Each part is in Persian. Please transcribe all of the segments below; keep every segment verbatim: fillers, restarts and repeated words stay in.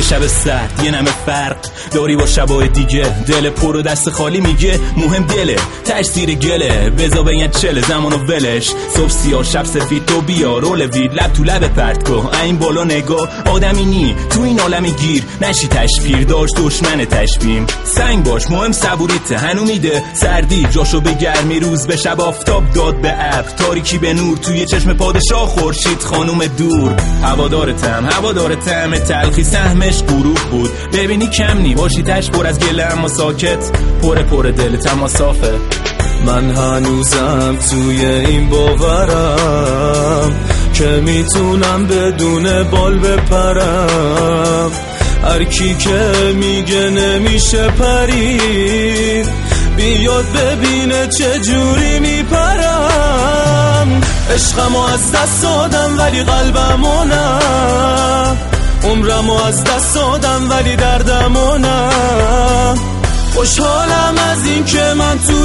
یه شب سرد، یه نمه فرق داری با شبای دیگه. دل پر و دست خالی میگه مهم دله، تش زیر گله بزا بگن چله زمانو ولش. صبح سیاه شب سفید تو بیا رول وید لب تو لب پرت کو. این بالا نگاه آدمی نی تو این عالمی گیر نشی تشپیر داشت دشمن تشبیم. سنگ باش مهم صبوریته هنو میده سردی جاشو به گرمی روز به شب آفتاب داد به ابر تاریکی به نور توی چشم پادشاه خورشید خانوم دور. هوادارتم هوادارتم تلخی سهمش غروب بود. ببینی کم نی باشی تش پر از گله اما ساکت پر پر دلت اما صافه. من هنوزم توی این باورم که میتونم بدون بال بپرم. هر کی که میگه نمیشه پرید بیاد ببینه چه جوری میپرم. عشقمو از دست دادم ولی قلبمو نه، عمرمو از دست دادم ولی دردمو نه. خوشحالم از این که من تو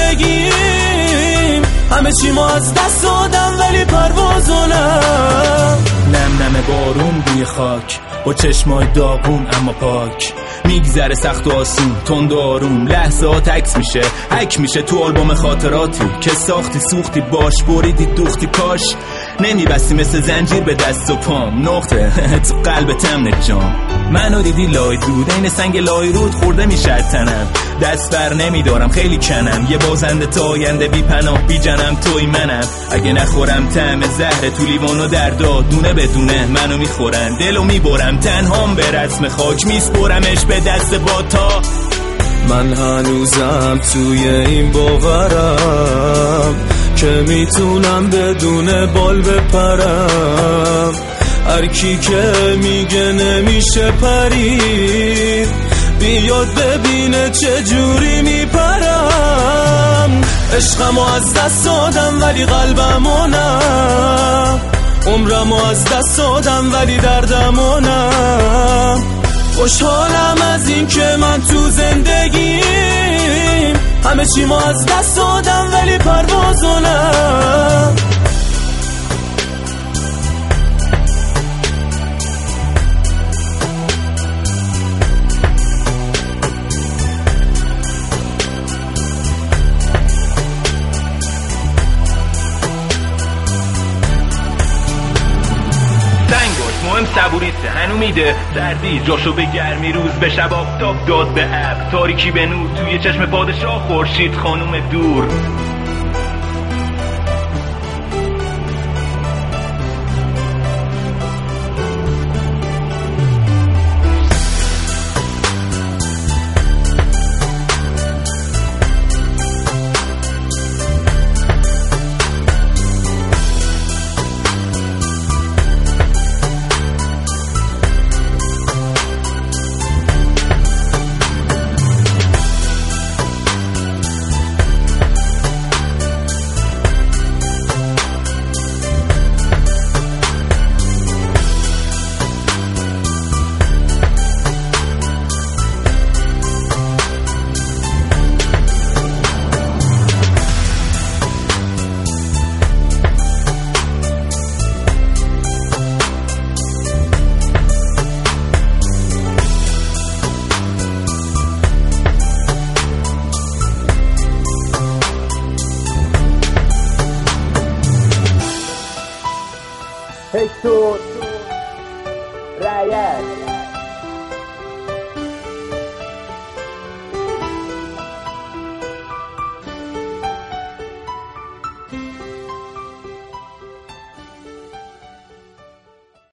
زندگیم همه چیمو از دست دادم ولی پروازو نه. نم نم بارون بوی خاک با چشمای داغون اما پاک. میگذره سخت و آسون تند و آروم لحظه ها تکس میشه حک میشه تو آلبوم خاطراتی که ساختی سوختی باش بریدی دوختی کاش نمیبستی مثل زنجیر به دست و پام نقطه تو قلب تمن جام. منو دیدی لای دود این سنگ لای رود خورده میشه تنم دست بر نمیدارم خیلی کنم یه بازنده تا آینده بی پناه بی جنم توی منم. اگه نخورم طعم زهر تو لیوانو دردا دونه بدونه منو میخورن دلو میبرم تنهام به رسم خاک میسپرمش به دست باتا. من هنوزم توی این باورم که میتونم بدون بال بپرم. هر کی که میگه نمیشه پرید بیاد ببینه چه جوری میپرم. عشقمو از دست دادم ولی قلبمو نه، عمرمو از دست دادم ولی دردمو نه. خوشحالم از این که من تو زندگیم همه چیمو از دست دادم ولی پروازو نه. مهم صبوریته هنو میده سردی جاشو به گرمی روز به شب آفتاب داد به ابر تاریکی به نور توی چشم پادشاه خورشید خانوم دور. Hector Reyes